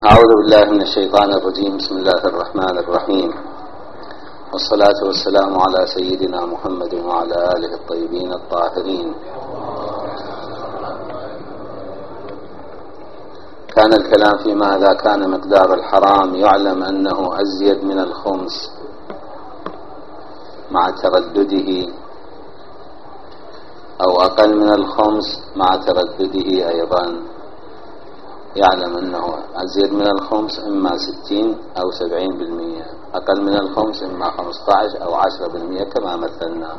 أعوذ بالله من الشيطان الرجيم. بسم الله الرحمن الرحيم، والصلاة والسلام على سيدنا محمد وعلى آله الطيبين الطاهرين. كان الكلام فيما إذا كان مقدار الحرام يعلم أنه أزيد من الخمس مع تردده، أو أقل من الخمس مع تردده أيضا يعلم أنه أزيد من الخمس إما 60 أو 70%، أقل من الخمس إما 15 أو 10% كما مثلنا.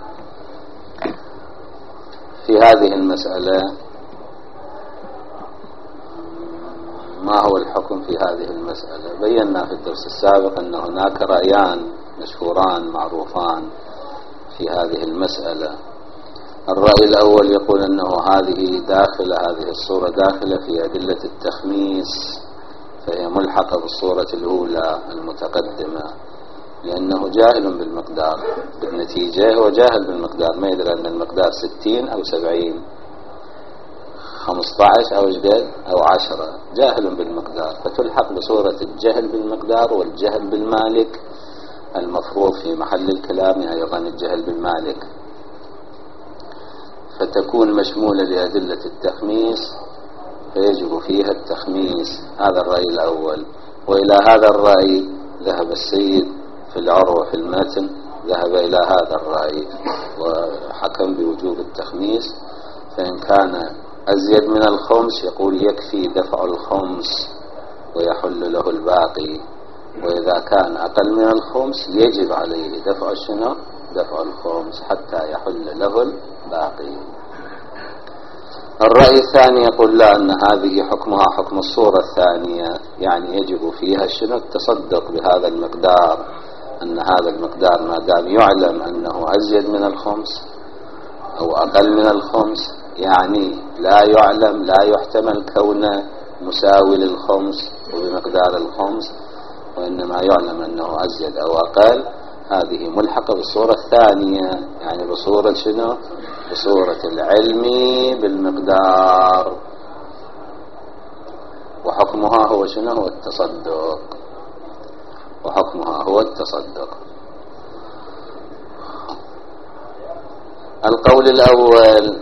في هذه المسألة ما هو الحكم في هذه المسألة؟ بينا في الدرس السابق أن هناك رأيان مشهوران معروفان في هذه المسألة. الرأي الأول يقول أنه هذه الصورة داخلة في أدلة التخميس، فهي ملحقة بالصورة الأولى المتقدمة، لأنه جاهل بالمقدار. بالنتيجة هو جاهل بالمقدار، ما يدري أن المقدار 60 أو 70 15 أو 10، جاهل بالمقدار، فتلحق بصورة الجهل بالمقدار والجهل بالمالك. المفروض في محل الكلام أيضا الجهل بالمالك، فتكون مشمولة لأدلة التخميس فيجب فيها التخميس. هذا الرأي الأول. وإلى هذا الرأي ذهب السيد في العروة في المتن، ذهب إلى هذا الرأي وحكم بوجوب التخميس. فإن كان أزيد من الخمس يقول يكفي دفع الخمس ويحل له الباقي، وإذا كان أقل من الخمس يجب عليه دفع دفع الخمس حتى يحل له الباقي. الرأي الثاني يقول لا، أن هذه حكمها حكم الصورة الثانية، يعني يجب فيها التصدق بهذا المقدار، أن هذا المقدار ما دام يعلم أنه أزيد من الخمس أو أقل من الخمس، يعني لا يعلم، لا يحتمل كونه مساوي للخمس وبمقدار الخمس، وإنما يعلم أنه أزيد أو أقل، هذه ملحقة بالصورة الثانية، يعني بصورة بصورة العلم بالمقدار. وحكمها هو هو التصدق. وحكمها هو التصدق. القول الأول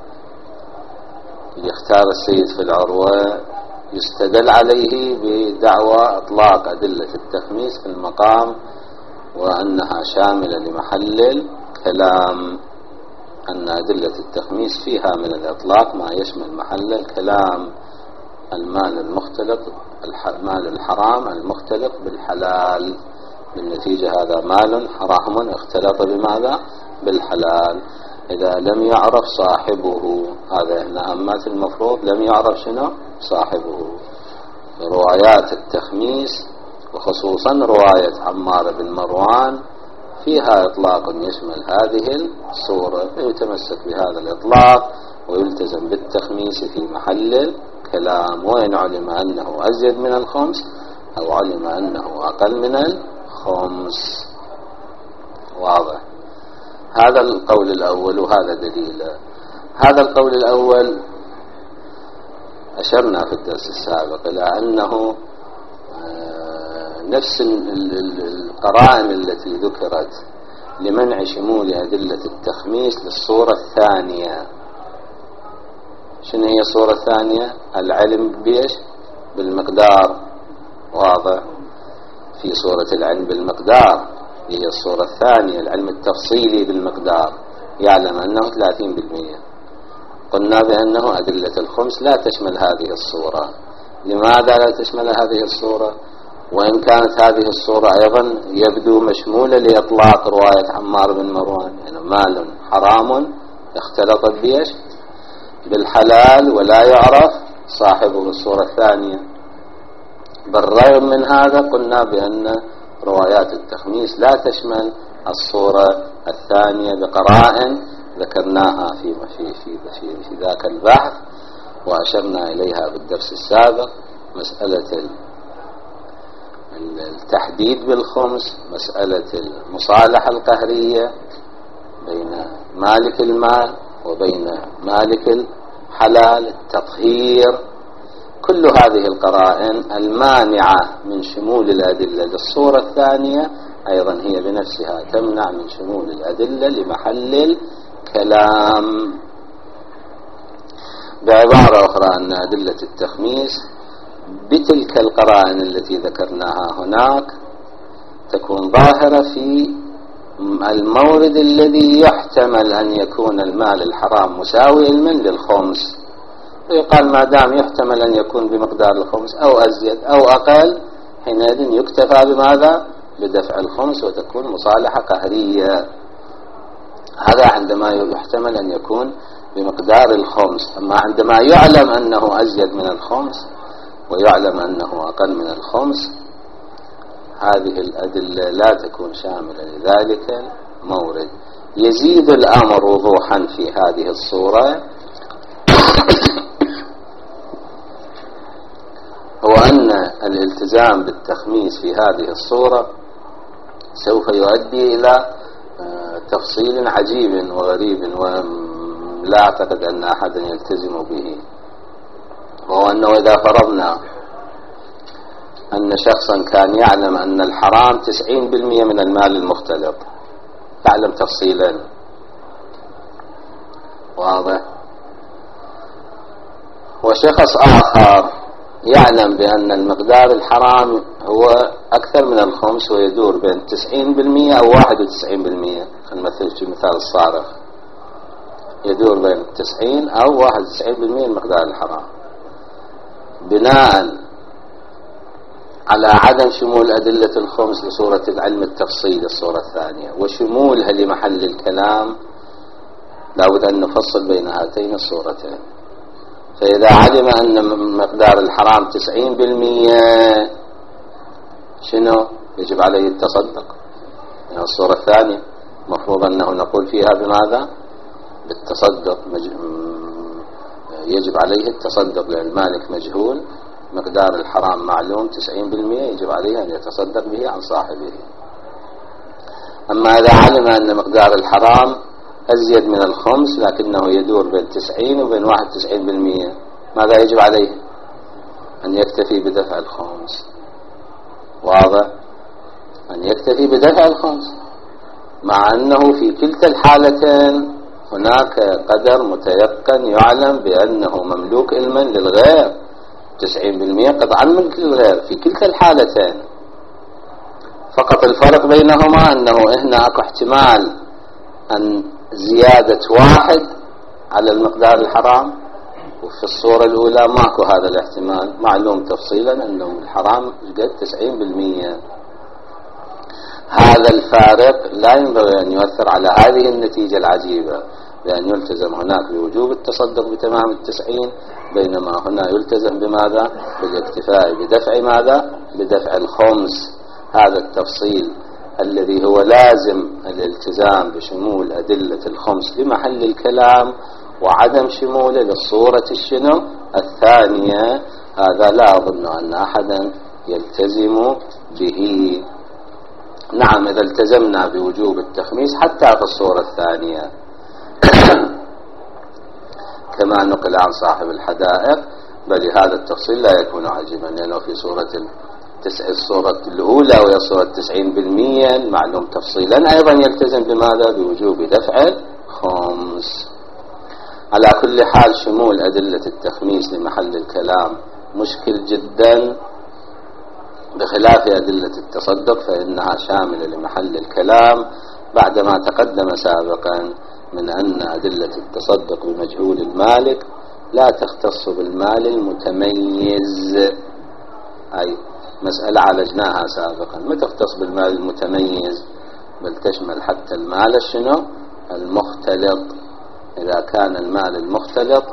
اللي اختار السيد في العروة يستدل عليه بدعوى إطلاق أدلة التخميس في المقام، وأنها شاملة لمحل الكلام، أن أدلة التخميس فيها من الإطلاق ما يشمل محل الكلام. المال المختلط، مال الحرام المختلط بالحلال، بالنتيجة هذا مال حرام اختلط بماذا؟ بالحلال. إذا لم يعرف صاحبه، هذا هنا أمات المفروض لم يعرف صاحبه. روايات التخميس وخصوصا رواية عمار بن مروان فيها إطلاق يشمل هذه الصورة، فيتمسك بهذا الإطلاق ويلتزم بالتخميس في محل الكلام، وإن علم أنه أزيد من الخمس أو علم أنه أقل من الخمس. واضح؟ هذا القول الأول، وهذا دليله. هذا القول الأول أشرنا في الدرس السابق إلى أنه نفس القرائن التي ذكرت لمنع شمول أدلة التخميس للصورة الثانية. شنو هي الصورة الثانية؟ العلم بالمقدار. واضح؟ في صورة العلم بالمقدار هي الصورة الثانية، العلم التفصيلي بالمقدار، يعلم أنه 30%. قلنا بأنه أدلة الخمس لا تشمل هذه الصورة. لماذا لا تشمل هذه الصورة؟ وإن كانت هذه الصورة أيضا يبدو مشمولة لإطلاق رواية عمار بن مروان، يعني مال حرام اختلطت بالحلال ولا يعرف صاحبه الصورة الثانية. بالرغم من هذا قلنا بأن روايات التخميس لا تشمل الصورة الثانية بقرائن ذكرناها في ذاك البحث وأشرنا إليها بالدرس السابق. مسألة التحديد بالخمس، مسألة المصالحة القهرية بين مالك المال وبين مالك الحلال، التطهير كل هذه القرائن المانعة من شمول الأدلة للصورة الثانية أيضا هي بنفسها تمنع من شمول الأدلة لمحل الكلام. بعبارة أخرى أن أدلة التخميس بتلك القرائن التي ذكرناها هناك تكون ظاهرة في المورد الذي يحتمل أن يكون المال الحرام مساوي علما للخمس، ويقال ما دام يحتمل أن يكون بمقدار الخمس أو أزيد أو أقل حينئذ يكتفى بماذا؟ بدفع الخمس وتكون مصالحة قهرية. هذا عندما يحتمل أن يكون بمقدار الخمس. أما عندما يعلم أنه أزيد من الخمس ويعلم أنه أقل من الخمس هذه الأدلة لا تكون شاملة لذلك المورد. يزيد الأمر وضوحا في هذه الصورة هو أن الالتزام بالتخميس في هذه الصورة سوف يؤدي إلى تفصيل عجيب وغريب ولا أعتقد أن أحدا يلتزم به، وهو أنه إذا فرضنا أن شخصا كان يعلم أن الحرام 90% من المال المختلط، يعلم تفصيلا واضح، وشخص آخر يعلم بأن المقدار الحرام هو أكثر من الخمس ويدور بين 90% أو 91%، نمثل في مثال الصارخ يدور بين 90 أو 91% المقدار الحرام. بناء على عدم شمول أدلة الخمس لصورة علم التفصيل الصورة الثانية وشمولها لمحل الكلام لابد أن نفصل بين هاتين الصورتين. فإذا علم أن مقدار الحرام 90% شنو يجب عليه التصدق؟ يعني الصورة الثانية مفروض أنه نقول فيها بماذا؟ بالتصدق، يجب عليه التصدق لأن المالك مجهول، مقدار الحرام معلوم 90% يجب عليه أن يتصدق به عن صاحبه. أما إذا علم أن مقدار الحرام أزيد من الخمس لكنه يدور بين 90 وبين 91%، ماذا يجب عليه؟ أن يكتفي بدفع الخمس. واضح؟ أن يكتفي بدفع الخمس، مع أنه في كلتا الحالتين هناك قدر متيقن يعلم بأنه مملوك علما للغير، 90% قطعا ملك للغير في كلتا الحالتين. فقط الفرق بينهما أنه هناك احتمال أن زيادة واحد على المقدار الحرام، وفي الصورة الأولى ماكو هذا الاحتمال، معلوم تفصيلا أنه الحرام قد 90%. هذا الفارق لا ينبغي أن يؤثر على هذه النتيجة العجيبة بأن يلتزم هناك بوجوب التصدق بتمام 90، بينما هنا يلتزم بماذا؟ بالاكتفاء بدفع ماذا؟ بدفع الخمس. هذا التفصيل الذي هو لازم الالتزام بشمول أدلة الخمس لمحل الكلام وعدم شموله للصورة الشنو الثانية، هذا لا أظن أن أحدا يلتزم به. نعم إذا التزمنا بوجوب التخميس حتى في الصورة الثانية كما نقل عن صاحب الحدائق، بل هذا التفصيل لا يكون عجيبا، لأنه في الصورة الأولى وهي صورة 90% معلوم تفصيلا أيضا يلتزم بماذا؟ بوجوب دفع خمس. على كل حال شمول أدلة التخميس لمحل الكلام مشكل جدا، بخلاف أدلة التصدق فإنها شاملة لمحل الكلام، بعدما تقدم سابقا من أن أدلة التصدق بمجهول المالك لا تختص بالمال المتميز، أي مسألة عالجناها سابقا، ما تختص بالمال المتميز بل تشمل حتى المال الشنو المختلط. إذا كان المال المختلط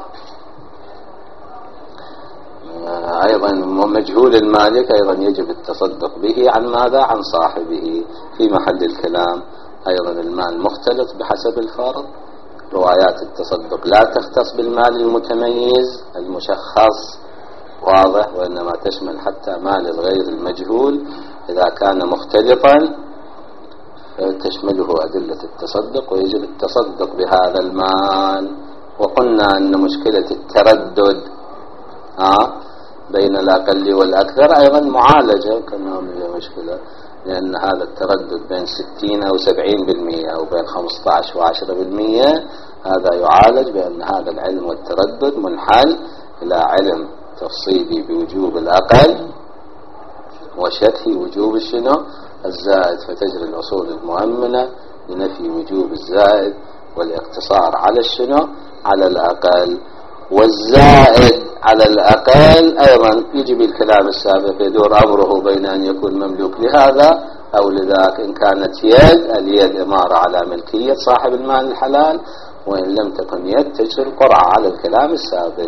أيضا مجهول المالك أيضا يجب التصدق به عن ماذا؟ عن صاحبه. في محل الكلام أيضا المال مختلط بحسب الفرض، روايات التصدق لا تختص بالمال المتميز المشخص، واضح، وإنما تشمل حتى مال الغير المجهول إذا كان مختلطا تشمله أدلة التصدق ويجب التصدق بهذا المال. وقلنا أن مشكلة التردد بين الأقل والأكثر أيضا معالجة كأنها مشكلة، لأن هذا التردد بين 60 أو 70% أو بين 15 و10% هذا يعالج بأن هذا العلم والتردد منحل إلى علم تفصيلي بوجوب الأقل وشرحي وجوب الشنو الزائد، فتجري الأصول المؤمنة لنفي وجوب الزائد والاقتصار على الشنو على الأقل، والزائد على الأقل أيضا يجي بالكلام السابق يدور أمره بين أن يكون مملوك لهذا أو لذاك، إن كانت يد اليد إمارة على ملكية صاحب المال الحلال، وإن لم تكن يد تجري القرعة على الكلام السابق.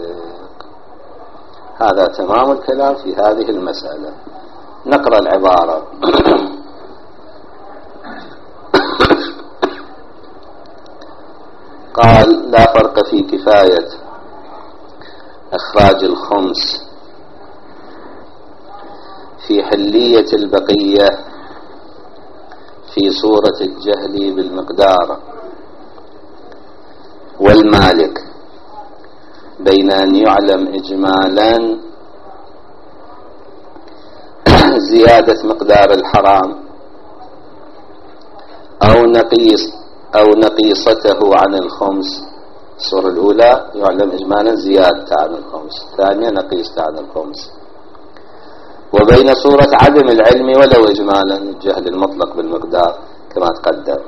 هذا تمام الكلام في هذه المسألة. نقرأ العبارة. قال: لا فرق في كفاية إخراج الخمس في حلية البقية في صورة الجهل بالمقدار والمالك بين أن يعلم إجمالا زيادة مقدار الحرام أو نقيصته عن الخمس. الصورة الأولى يعلم إجمالا زيادة عن الخمس، الثانية نقيصة عن الخمس. وبين صورة عدم العلم ولو إجمالا، الجهل المطلق بالمقدار كما تقدم.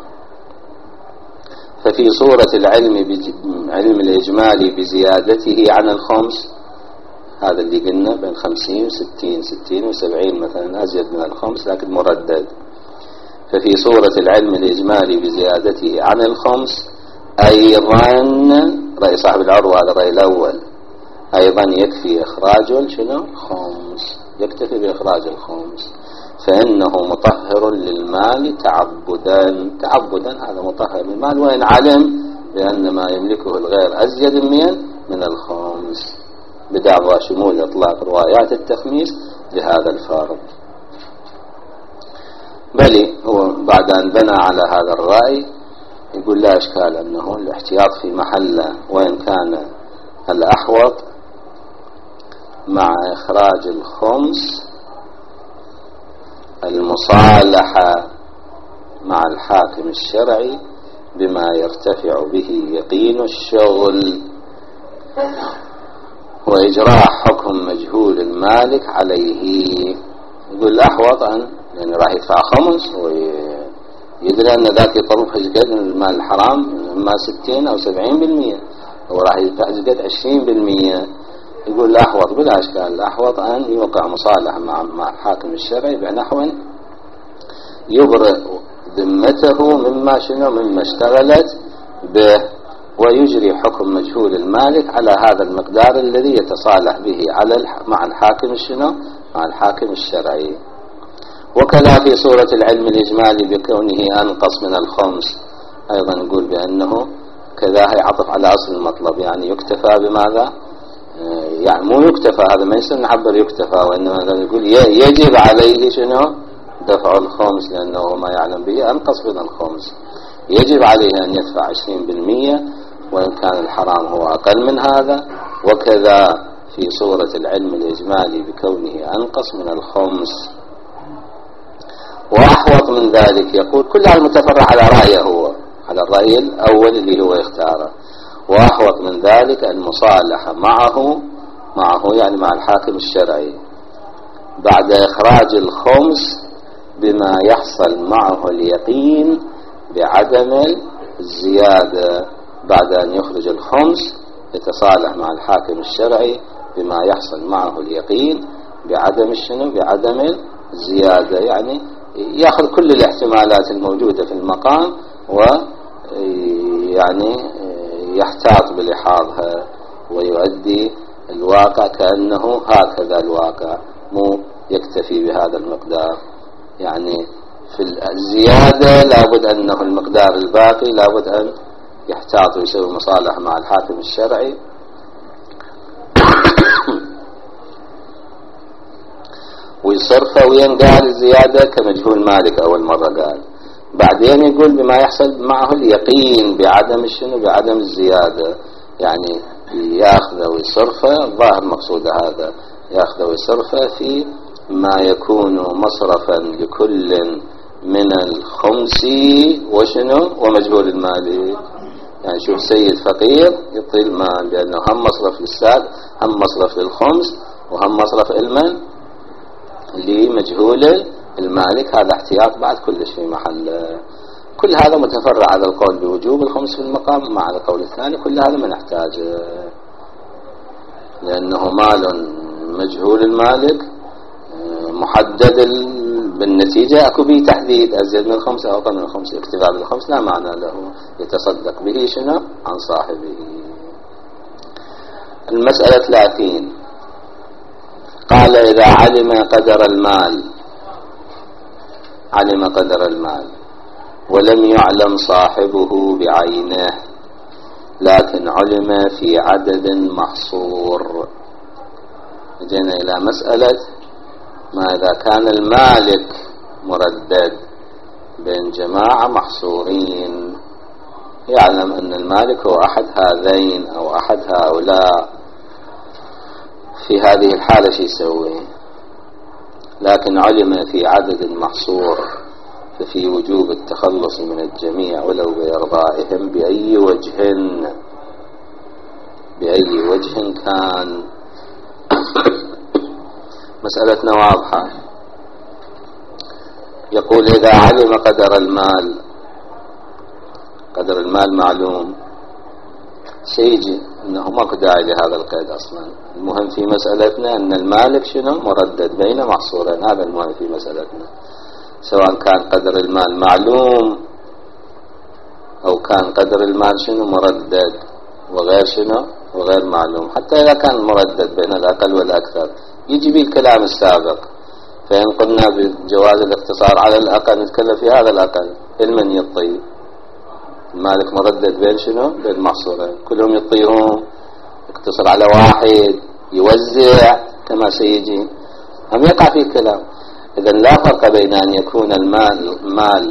ففي صورة علم الإجمالي بزيادته عن الخمس، هذا اللي قلنا بين 50 و60 60 و70 مثلا أزيد من الخمس لكن مردد. ففي صورة العلم الإجمالي بزيادته عن الخمس أيضا، رأي صاحب العروة هذا الرأي الأول، أيضا يكفي إخراج شنو خمس، يكتفي بإخراج الخمس، فإنه مطهر للمال تعبدا هذا مطهر للمال، وإن علم بأن ما يملكه الغير أزيد من الخمس، بدعوى شمول إطلاق روايات التخميس لهذا الفارق. بل هو بعد أن بنى على هذا الرأي يقول لا إشكال أنه الاحتياط في محله، وإن كان الأحوط مع إخراج الخمس المصالحة مع الحاكم الشرعي بما يرتفع به يقين الشغل، وإجراء حكم مجهول المالك عليه. يقول الأحوط يعني راح يدفع خمس ويدري أن ذاك يطلب حزقد من المال الحرام إما 60 أو 70%، وراح يدفع حزقد 20%. يقول الأحوط بلا أشكال، الأحوط أن يوقع مصالحة مع الحاكم الشرعي بنحو يبرئ ذمته مما اشتغلت به، ويجري حكم مجهول المالك على هذا المقدار الذي يتصالح به مع الحاكم مع الحاكم الشرعي. وكذا في صورة العلم الإجمالي بكونه أنقص من الخمس، أيضا نقول بأنه كذا يعطف على أصل المطلب، يعني يكتفى بماذا؟ يعني مو يكتفى، هذا ما يصير نعبر يكتفى، وإنما نقول يجب عليه دفع الخمس، لأنه ما يعلم به أنقص من الخمس، يجب عليه أن يدفع 20% وإن كان الحرام هو أقل من هذا. وكذا في صورة العلم الإجمالي بكونه أنقص من الخمس. وأحوط من ذلك يقول كلها المتفرع على رأيه هو، على الرأي الأول اللي هو يختاره. وأحوط من ذلك المصالحة معه يعني مع الحاكم الشرعي بعد إخراج الخمس بما يحصل معه اليقين بعدم الزيادة. بعد أن يخرج الخمس يتصالح مع الحاكم الشرعي بما يحصل معه اليقين بعدم الزيادة، يعني يأخذ كل الاحتمالات الموجودة في المقام ويعني يحتاط بلحاظها ويؤدي الواقع كأنه هكذا الواقع، مو يكتفي بهذا المقدار. يعني في الزيادة لابد أنه المقدار الباقي لابد أن يحتاط ويسوي مصالحة مع الحاكم الشرعي ويصرفه وينقال الزيادة كمجهول مالك أول مرة قال، بعدين يقول بما يحصل معه اليقين بعدم الزيادة، يعني ياخذه ويصرفه. الظاهر مقصود هذا يأخذ ويصرفه في ما يكون مصرفا لكل من الخمس وشنو ومجهول المال. يعني شوف سيد فقير يعطي المال لأنه هم مصرف للساد، هم مصرف للخمس، وهم مصرف المن لمجهول المالك. هذا احتياط بعد كلش في محله. كل هذا متفرع على القول بوجوب الخمس في المقام مع القول الثاني. كل هذا ما نحتاجه لأنه مال مجهول المالك محدد بالنتيجة أكو به تحديد أزيد من الخمس أو أقل من الخمس. اكتفاء بالخمس لا معنى له، يتصدق به شنو عن صاحبه. المسألة 30 قال إذا علم قدر المال، علم قدر المال ولم يعلم صاحبه بعينه لكن علم في عدد محصور. جينا إلى مسألة ما إذا كان المالك مردد بين جماعة محصورين، يعلم أن المالك هو أحد هذين أو أحد هؤلاء، في هذه الحالة شو يسوي؟ لكن علم في عدد محصور ففي وجوب التخلص من الجميع ولو بإرضائهم بأي وجه، بأي وجه كان. مسألتنا واضحة. يقول إذا علم قدر المال، قدر المال معلوم، سيجي أنه ماكو داعي لهذا القيد أصلا. المهم في مسألتنا أن المالك شنو مردد بين محصورين. هذا المهم في مسألتنا، سواء كان قدر المال معلوم أو كان قدر المال شنو مردد وغير شنو وغير معلوم. حتى إذا كان مردد بين الأقل والأكثر يجي به الكلام السابق. فإن قلنا بجواز الاقتصار على الأقل نتكلم في هذا الأقل. المن يطي المالك مردد بين شنو بين محصورين، كلهم يطيهم، يقتصر على واحد، يوزع كما سيجي، هم يقع فيه كلام. إذن لا فرق بين أن يكون المال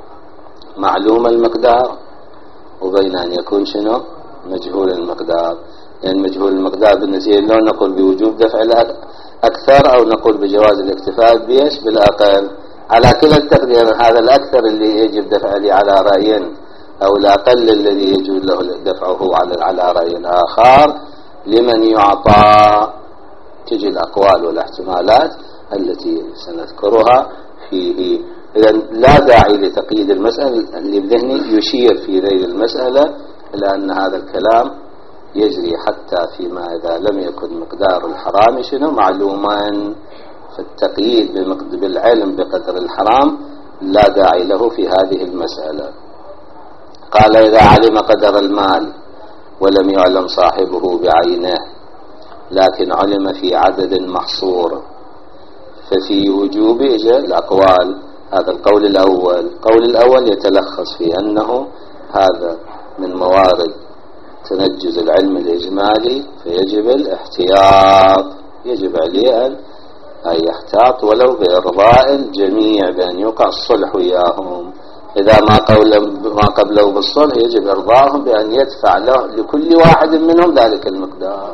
معلوم المقدار وبين أن يكون شنو مجهول المقدار. يعني مجهول المقدار بالنسبة لو نقول بوجوب دفع الأكثر أو نقول بجواز الاكتفاء بيش بالأقل. على كلا التقدير هذا الأكثر اللي يجب دفع لي على رأي، أو الأقل الذي يجوز له دفعه على رأي آخر. لمن يعطى تجي الأقوال والاحتمالات التي سنذكرها فيه. إذن لا داعي لتقييد المسألة اللي بذهني يشير في ذيل المسألة إلى أن هذا الكلام يجري حتى فيما إذا لم يكن مقدار الحرام شنو معلوما. فالتقييد بالعلم بقدر الحرام لا داعي له في هذه المسألة. قال إذا علم قدر المال ولم يعلم صاحبه بعينه لكن علم في عدد محصور ففي وجوب الأقوال. هذا القول الأول. القول الأول يتلخص في أنه هذا من موارد تنجز العلم الإجمالي فيجب الاحتياط. يجب عليه أن يحتاط ولو بإرضاء الجميع بأن يقع الصلح وياهم. إذا ما قبله بالصلح يجب إرضاهم بأن يدفع له لكل واحد منهم ذلك المقدار،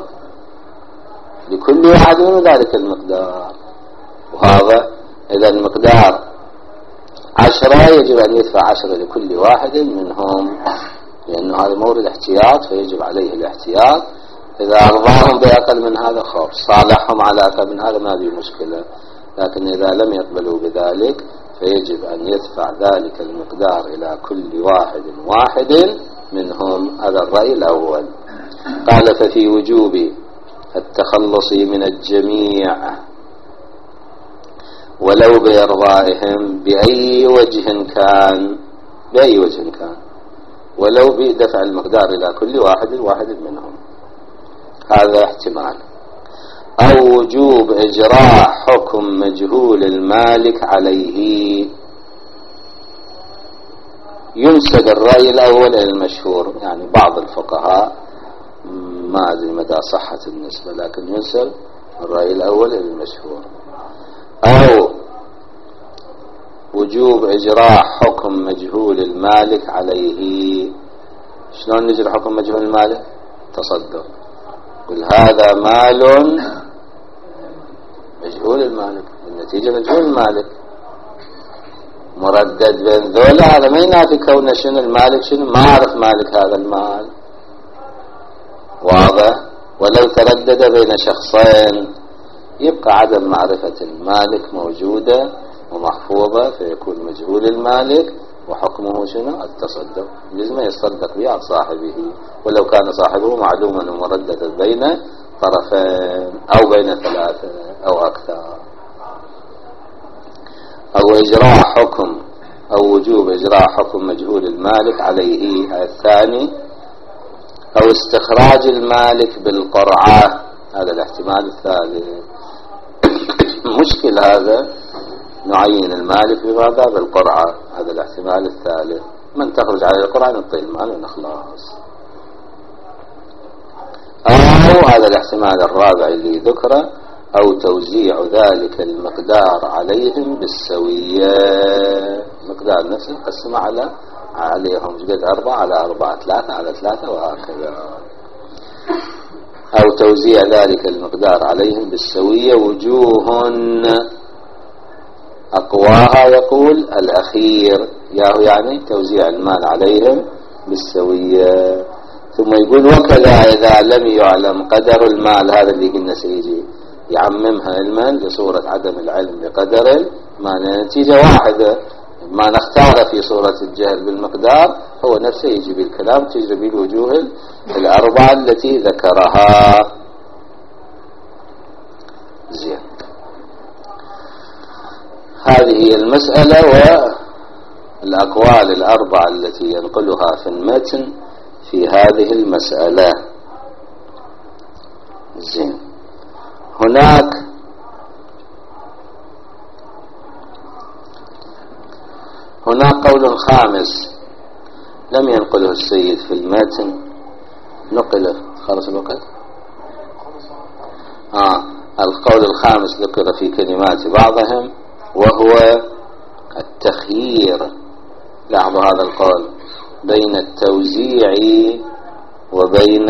لكل واحد منهم ذلك المقدار. وهذا إذا المقدار 10 يجب أن يدفع 10 لكل واحد منهم، لأنه هذا مورد احتياط فيجب عليه الاحتياط. إذا أرضاهم بأقل من هذا خاف، صالحهم على أقل من هذا ما بي مشكلة. لكن إذا لم يقبلوا بذلك فيجب أن يدفع ذلك المقدار إلى كل واحد منهم. هذا الرأي الأول. قال ففي وجوب التخلص من الجميع ولو بإرضائهم بأي وجه كان، بأي وجه كان، ولو بدفع المقدار إلى كل واحد منهم. هذا احتمال. أو وجوب إجراء حكم مجهول المالك عليه. ينسب الرأي الأول إلى المشهور، يعني بعض الفقهاء ما أدري مدى صحة النسبة لكن ينسب الرأي الأول إلى المشهور. أو وجوب إجراء حكم مجهول المالك عليه. شلون نجري حكم مجهول المالك؟ تصدق، قل هذا مال مجهول المالك، النتيجة مجهول المالك، مردد بين ذولا. هذا ما ينافي كونه شنو المالك، شنو ما أعرف مالك هذا المال، واضح. ولو تردد بين شخصين يبقى عدم معرفة المالك موجودة ومحفوظة، فيكون مجهول المالك وحكمه شنو؟ التصدق. لازم يصدق به عن صاحبه، ولو كان صاحبه معلوما ومرددا بين طرفين أو بين ثلاثة أو أكثر. أو إجراء حكم أو وجوب إجراء حكم مجهول المالك عليه، هذا الثاني. أو استخراج المالك بالقرعة، هذا الاحتمال الثالث. مشكل هذا، نعين المالك بماذا؟ بالقرعة، هذا الاحتمال الثالث. من تخرج على القرعة نعطي المال ونخلص. أو هذا الاحتمال الرابع اللي ذكره، أو توزيع ذلك المقدار عليهم بالسوية، مقدار نفسه نقسمه عليهم، قد 4 على 4، 3 على 3 وهكذا. أو توزيع ذلك المقدار عليهم بالسوية. وجوه أقواها يقول الأخير، يعني توزيع المال عليهم بالسوية. ثم يقول وكذا إذا لم يعلم قدر المال، هذا اللي قلنا سيجي يعممها علما لصورة عدم العلم بقدر المال، النتيجة واحدة. ما نختار في صورة الجهل بالمقدار هو نفسه يجي بالكلام، تجري بالوجوه الأربعة التي ذكرها. زين، هذه المسألة والأقوال الأربعة التي ينقلها في المتن في هذه المسألة. زين، هناك قول خامس لم ينقله السيد في المتن، نقله خلص الوقت. القول الخامس ذكر في كلمات بعضهم، وهو التخيير. لاحظوا هذا القول بين التوزيع وبين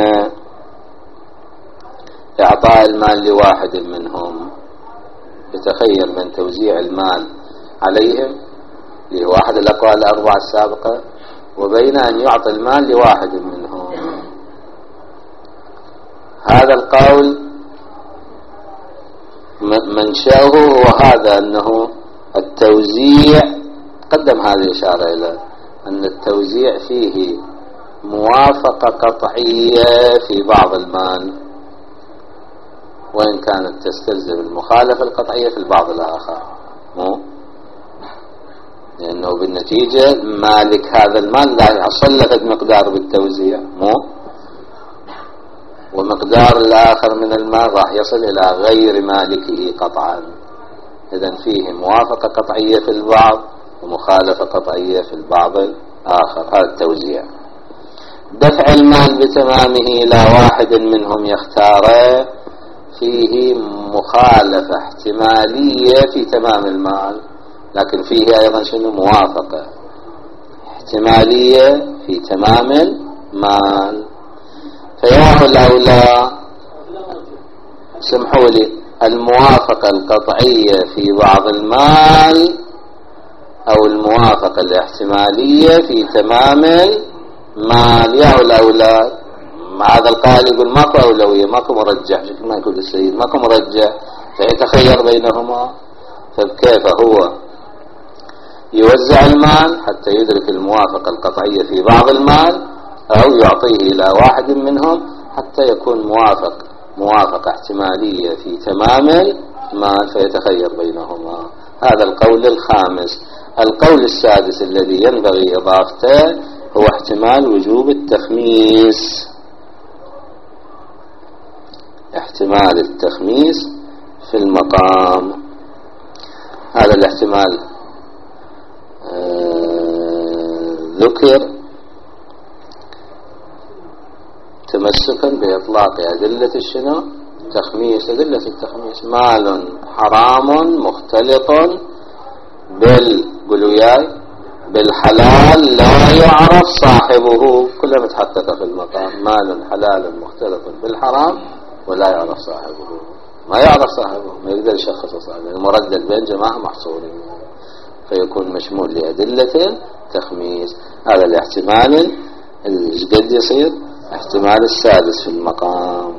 إعطاء المال لواحد منهم، يتخير من توزيع المال عليهم اللي هو أحد الأقوال الأربعة السابقة، وبين أن يعطي المال لواحد منهم. هذا القول منشأه هو هذا، أنه التوزيع قدم هذه الإشارة إلى أن التوزيع فيه موافقة قطعية في بعض المال، وإن كانت تستلزم المخالفة القطعية في البعض الآخر، لأنه بالنتيجة مالك هذا المال لا يحصل له مقدار بالتوزيع، ومقدار الآخر من المال راح يصل إلى غير مالكه قطعا. إذن فيه موافقة قطعية في البعض ومخالفة قطعية في البعض الآخر، هذا التوزيع. دفع المال بتمامه إلى واحد منهم يختاره، فيه مخالفة احتمالية في تمام المال، لكن فيه أيضا شنو؟ موافقة احتمالية في تمام المال. فياه الأولى، سمحوا لي، الموافقة القطعية في بعض المال أو الموافقة الاحتمالية في تمام المال. ياه الأولى، هذا القائل يقول ماكو أولوية، ماكو مرجح، شكل ما يقول السيد ماكو مرجح، فيتخير بينهما. فكيف هو يوزع المال حتى يدرك الموافقة القطعية في بعض المال، أو يعطيه إلى واحد منهم حتى يكون موافقة احتمالية في تمام المال، فيتخير بينهما. هذا القول الخامس. القول السادس الذي ينبغي إضافته هو احتمال وجوب التخميس، احتمال التخميس في المقام. هذا الاحتمال ذكر تمسكا بإطلاق أدلة الشنو؟ تخميس، أدلة التخميس. مال حرام مختلط بالحلال لا يعرف صاحبه، كلها متحققة في المقام. مال حلال مختلط بالحرام ولا يعرف صاحبه، ما يعرف صاحبه، ما يقدر يشخص صاحبه، المردد بين جماعة محصورين، فيكون مشمول لأدلة تخميس. هذا الاحتمال اللي قد يصير احتمال السادس في المقام.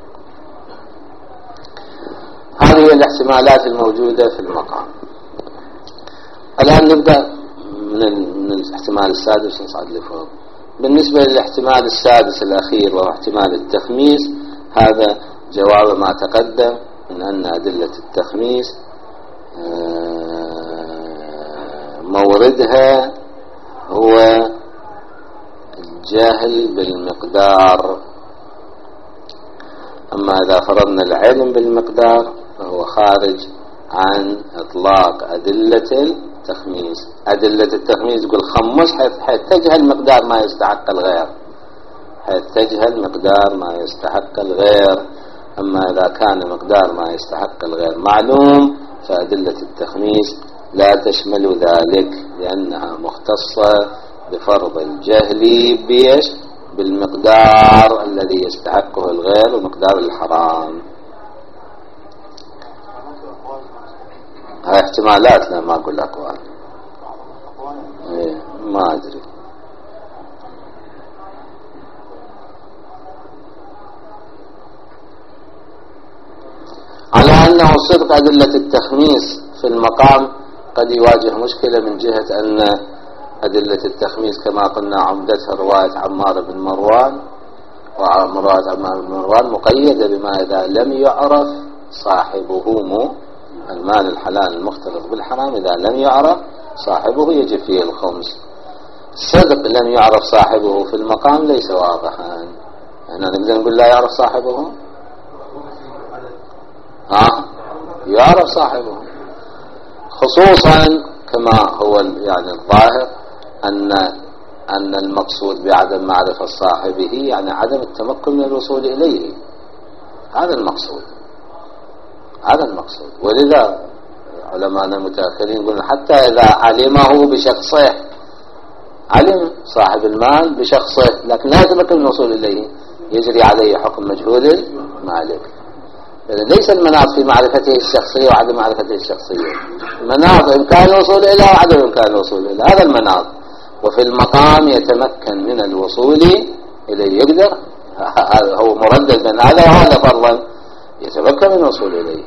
هذه الاحتمالات الموجودة في المقام. الآن نبدأ من الاحتمال السادس ونصعد لفوق. بالنسبة للاحتمال السادس الأخير وهو احتمال التخميس، هذا جواب ما تقدم من أن أدلة التخميس موردها هو الجهل بالمقدار. أما إذا فرضنا العلم بالمقدار فهو خارج عن إطلاق أدلة التخميس. أدلة التخميس يقول خمس حيث تجهل مقدار ما يستحق الغير، حيث تجهل مقدار ما يستحق الغير. أما إذا كان مقدار ما يستحق الغير معلوم فأدلة التخميس لا تشمل ذلك، لأنها مختصة بفرض الجهل بيش بالمقدار الذي يستحقه الغير ومقدار الحرام. هاي احتمالات، لا ما أقول أقوال. ما أدري. على أنه صدق أدلة التخميس في المقام قد يواجه مشكلة، من جهة أن أدلة التخميس كما قلنا عمدتها رواية عمار بن مروان، ورواية عمار بن مروان مقيدة بما إذا لم يعرف صاحبه، المال الحلال المختلط بالحرام إذا لم يعرف صاحبه يجب فيه الخمس. صدق لم يعرف صاحبه في المقام ليس واضحا، يعني نقدر نقول لا يعرف صاحبه، يعرف صاحبه، خصوصا كما هو يعني الظاهر أن المقصود بعدم معرفة صاحبه يعني عدم التمكن من الوصول إليه. هذا المقصود، هذا المقصود. ولذا علماءنا المتأخرين يقولون حتى إذا علمه بشخصه، علم صاحب المال بشخصه لكن لا يتمكن من الوصول إليه، يجري عليه حكم مجهول المالك. ليس المناط في معرفته الشخصية وعدم معرفته الشخصية، المناط إمكان الوصول إليه وعدم إمكان الوصول إليه، هذا المناط. وفي المقام يتمكن من الوصول إليه، يقدر، هو مردد من هذا وهذا فرضا، يتمكن من الوصول إليه.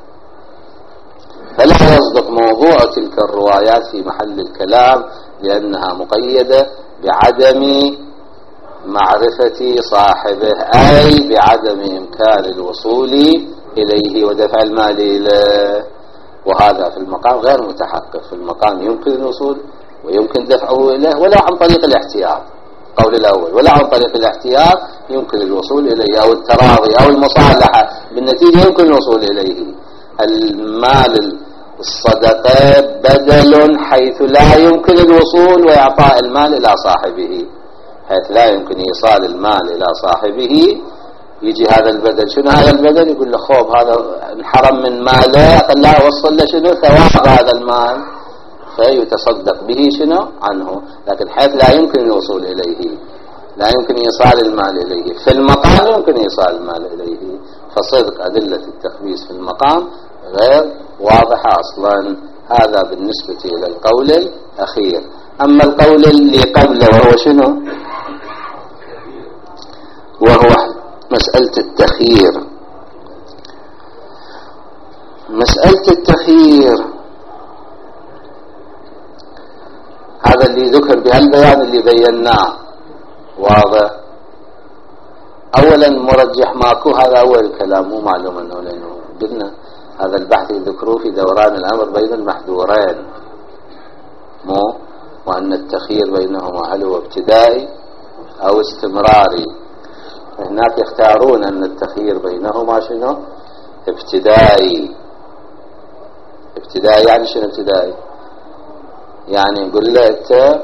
فلا يصدق موضوع تلك الروايات في محل الكلام، لأنها مقيدة بعدم معرفة صاحبه، أي بعدم إمكان الوصول إليه ودفع المال إليه، وهذا في المقام غير متحقق. في المقام يمكن الوصول ويمكن دفعه إليه ولو عن طريق الاحتياط، قول الأول، ولا عن طريق الاحتياط يمكن الوصول إليه، أو التراضي أو المصالحة، بالنتيجة يمكن الوصول إليه. المال الصدقة بدل حيث لا يمكن الوصول وإعطاء المال إلى صاحبه، حيث لا يمكن إيصال المال إلى صاحبه، يجي هذا البدل. شنو هذا البدل؟ يقول له خوب هذا انحرم من ماله، لا وصل له شنو ثواب هذا المال، فيتصدق به شنو عنه. لكن حيث لا يمكن الوصول إليه، لا يمكن إيصال المال إليه، في المقام يمكن إيصال المال إليه. فصدق أدلة التخميس في المقام غير واضحة أصلا. هذا بالنسبة إلى القول الأخير. أما القول اللي قبله وهو شنو؟ وهو مسألة التخيير. مسألة التخيير هذا اللي ذكر بهالبيان اللي بيناه واضح. أولا مرجح ماكو، هذا أول كلام، مو معلوم أنه، لأنه قلنا هذا البحث يذكروه في دوران الأمر بين المحذورين، مو وأن التخيير بينهما هل هو ابتدائي أو استمراري. هناك يختارون أن التخيير بينهما شنو؟ ابتدائي. ابتدائي يعني شنو ابتدائي؟ يعني يقول له أنت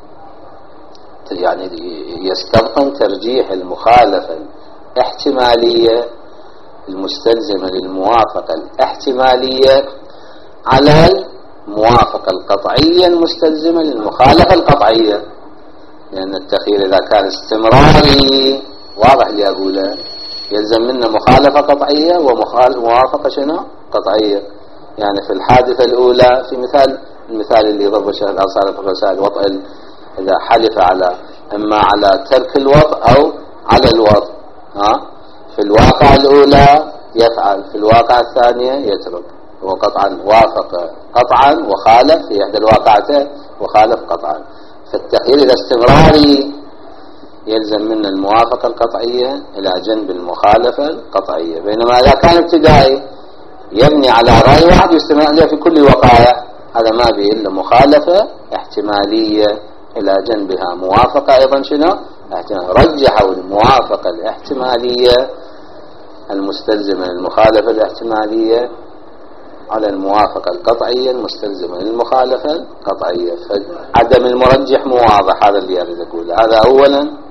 يعني يستبطن ترجيح المخالفة الاحتمالية المستلزمة للموافقة الاحتمالية على الموافقة القطعية المستلزمة للمخالفة القطعية. لأن التخيير إذا كان استمراري واضح اللي أقوله، يلزم منا مخالفة قطعية وموافقة شنو قطعية. يعني في الحادثة الأولى في المثال اللي ضرب الشيخ الأنصاري في الرسائل وطء، إذا حلف على إما على ترك الوضع أو على الوضع، في الواقع الأولى يفعل، في الواقع الثانية يترك. هو قطعا وافق قطعا وخالف في إحدى الواقعتين وخالف قطعا. فالتخيير إذا استمراري يلزم منا الموافقة القطعية إلى جنب المخالفة القطعية. بينما إذا كان ابتدائي يبني على رأي واحد يستمر عليه في كل وقائع، هذا ما به إلا مخالفة احتمالية إلى جنبها موافقة أيضا شنو احتمال. رجحوا الموافقة الاحتمالية المستلزمة للمخالفة الاحتمالية على الموافقة القطعية المستلزمة للمخالفة القطعية. فعدم المرجح مو واضح، هذا اللي أريد أقوله. هذا أولا.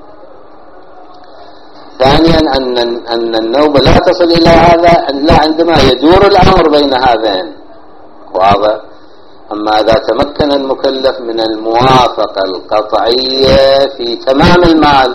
ثانيا أن النوبة لا تصل إلى هذا إلا عندما يدور الأمر بين هذين، واضح. أما إذا تمكن المكلف من الموافقة القطعية في تمام المال،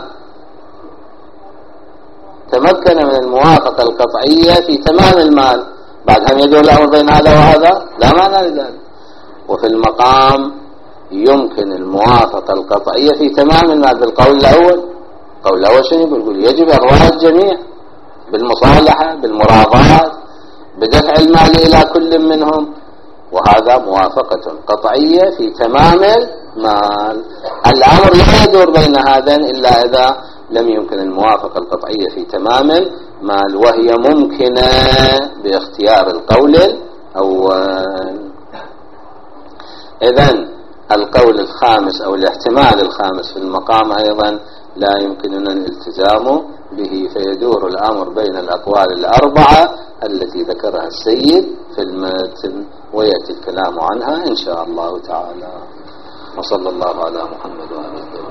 تمكن من الموافقة القطعية في تمام المال، بعد هم يدور الأمر بين هذا وهذا لا معنى لذلك. وفي المقام يمكن الموافقة القطعية في تمام المال بالقول الأول. القول الأول شنو يقول؟ يجب إرواح الجميع بالمصالحة بالمراضات بدفع المال إلى كل منهم، وهذا موافقة قطعية في تمام المال. الأمر لا يدور بين هذين إلا إذا لم يمكن الموافقة القطعية في تمام المال، وهي ممكنة باختيار القول الأول. إذن القول الخامس أو الاحتمال الخامس في المقام أيضا لا يمكننا الالتزام به، فيدور الأمر بين الأقوال الأربعة التي ذكرها السيد في المتن، ويأتي الكلام عنها إن شاء الله تعالى. وصلى الله على محمد وعلى آله.